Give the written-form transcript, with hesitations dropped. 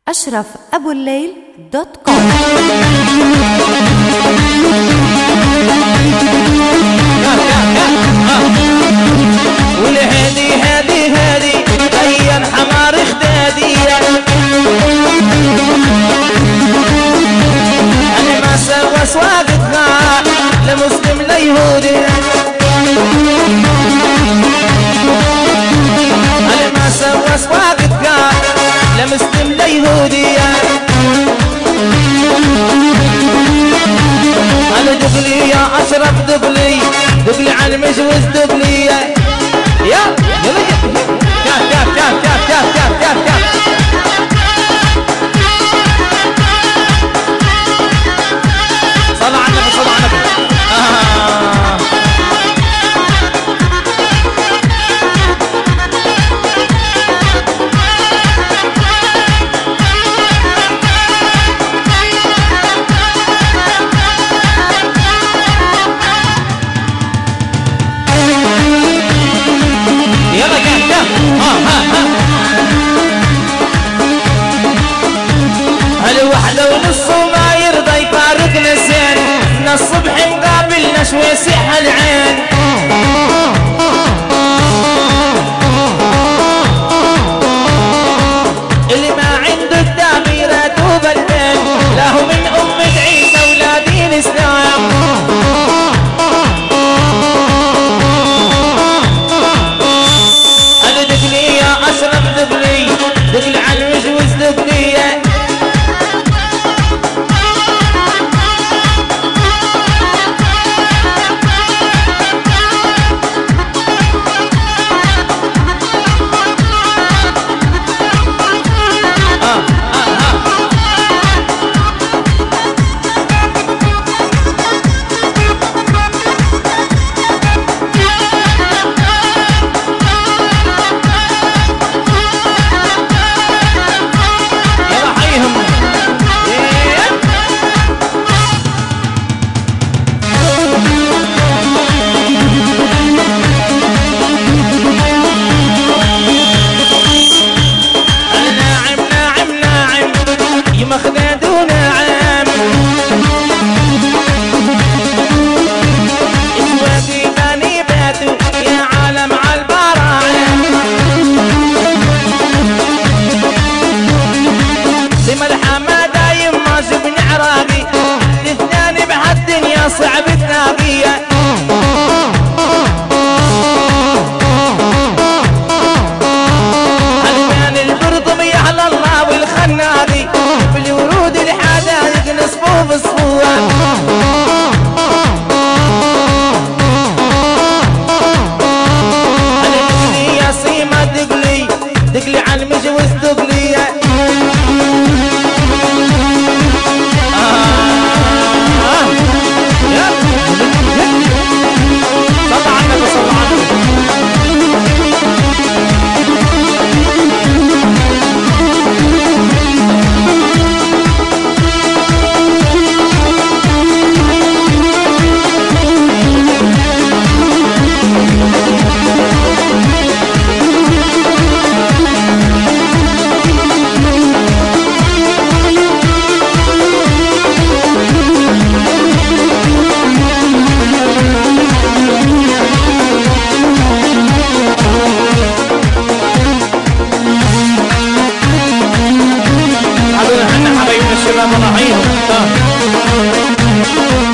أشرفأبوالليل.com. والهادي هادي هادي بين حمار خدادي أنا ما سوى سواقتنا لمسلم ليهودي أنا ما سوى سواقتنا لمسلم ليهودي أنا دبلي يا أشرف دبلي دبلي على المجوز دبلي يا يلا كاف كاف كاف كاف كاف كاف كاف كاف صلى على النبي صلى على النبي الوحدة ونص ما يرضى يفارقنا زين من الصبح مقابلنا شوي سيح العين اللي ما عنده الداميرة دوب البين لا هو من أمة عيسى ولا دين إسلام أنا دقلي يا أشرف دقلي دقلي على المجوز دقلي صعب تلاقيه البان البرضم يحلى الله والخناقي بالورود الحدايق نصفوف الصور انا دقلي يا سيما دقلي دقلي على المجوز دقلي حبايبنا الشباب الله يعينهم